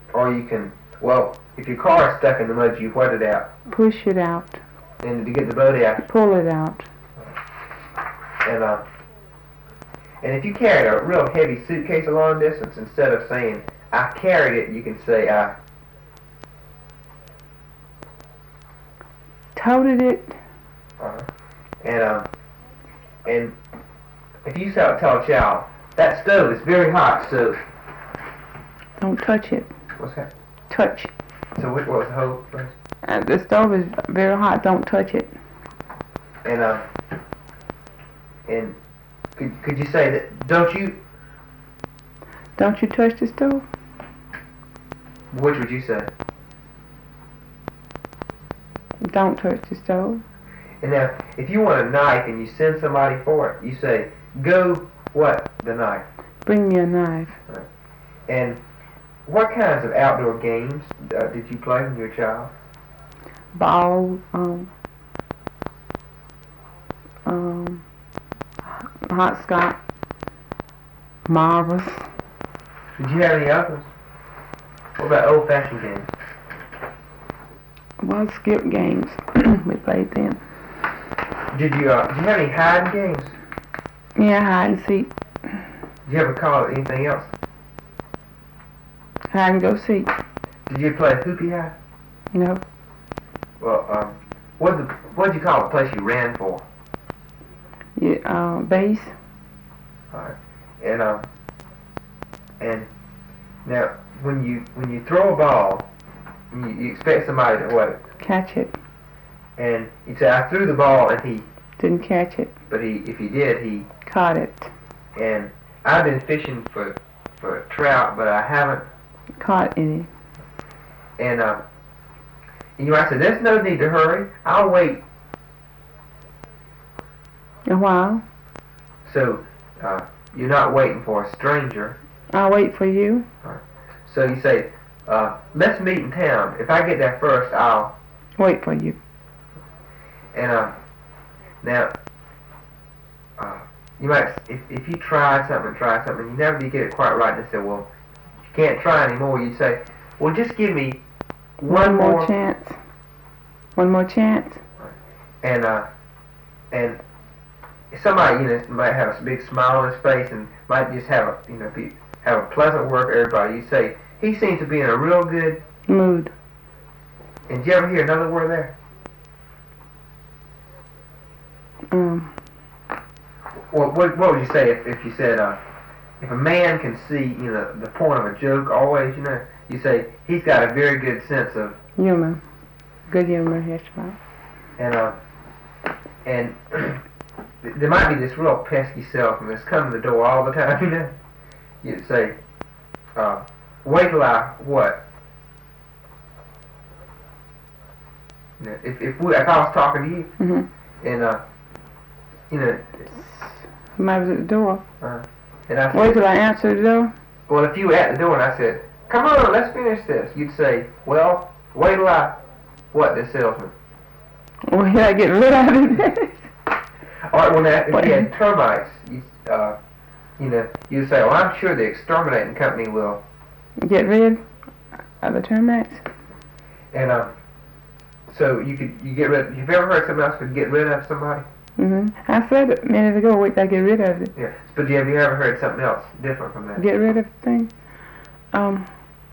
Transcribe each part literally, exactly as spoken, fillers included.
or you can, well, if your car is stuck in the mud, you wet it out. Push it out. And to get the boat out. Pull it out. And uh, and if you carried a real heavy suitcase a long distance, instead of saying I carried it, you can say I toted it. Uh, and um, and if you tell, tell a child that stove is very hot, so don't touch it. What's that? Touch. So what was the whole phrase? Uh, the stove is very hot. Don't touch it. And um, and could could you say that? Don't you? Don't you touch the stove? Which would you say? Don't touch the stove. And now, if you want a knife and you send somebody for it, you say, go what? The knife. Bring me a knife. Right. And what kinds of outdoor games uh, did you play when you were a child? Ball, um, um, hopscotch, marbles. Did you have any others? What about old-fashioned games? Well, skip games. We played them. Did you, uh, did you have any hiding games? Yeah, hide and seek. Did you ever call it anything else? Hide and go seek. Did you play hoopy high? No. Well, um, what the what did you call the place you ran for? Yeah, uh, base. All right. And um, and now when you when you throw a ball, you, you expect somebody to what? Catch it. And you say, I threw the ball, and he didn't catch it. But he, if he did, he caught it. And I've been fishing for for trout, but I haven't caught any. And uh, you know, I said, there's no need to hurry. I'll wait a while. So uh, you're not waiting for a stranger. I'll wait for you. All right. So you say, uh, let's meet in town. If I get there first, I'll wait for you. And uh, now, uh, you might, if if you try something, try something, you never get it quite right, and they say, well, you can't try anymore. You say, well, just give me one, one more, more chance. One more chance. And uh, and somebody, you know, might have a big smile on his face and might just have a, you know, be, have a pleasant word for everybody. You say, he seems to be in a real good mood. And did you ever hear another word there? Um. Well, what, what would you say if, if you said, uh, if a man can see, you know, the point of a joke always, you know, you say, he's got a very good sense of humor. Good humor, yes, right. And, uh, and there might be this real pesky salesman that's coming to the door all the time, you know. You'd say, uh, wait till I, what? You know, if, if, we, if I was talking to you, mm-hmm. and, uh, you know, somebody was at the door. Uh, and I said, wait till I answer the door? Well, if you were at the door and I said, come on, let's finish this, you'd say, well, wait till I, what, this salesman? Well, yeah, I get rid of it. All right, well, now, if you had termites, you, uh, you know, you'd say, well, I'm sure the exterminating company will get rid of the termites. And, um, so you could, you get rid, you've ever heard somebody else could get rid of somebody? Mm-hmm. I said it a minute ago, wait till I get rid of it. Yeah, but have you ever heard something else different from that? Get rid of the thing? Um.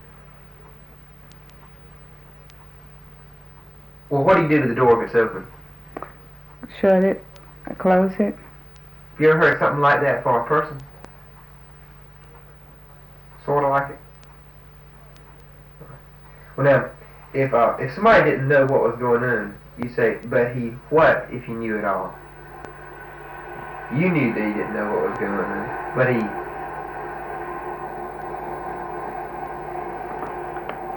Well, what do you do to the door if it's open? Shut it. Close it. Have you ever heard something like that for a person? Sort of like it? Well, now, if uh, if somebody didn't know what was going on, you say, but he what if he knew it all? You knew that he didn't know what was going on, but he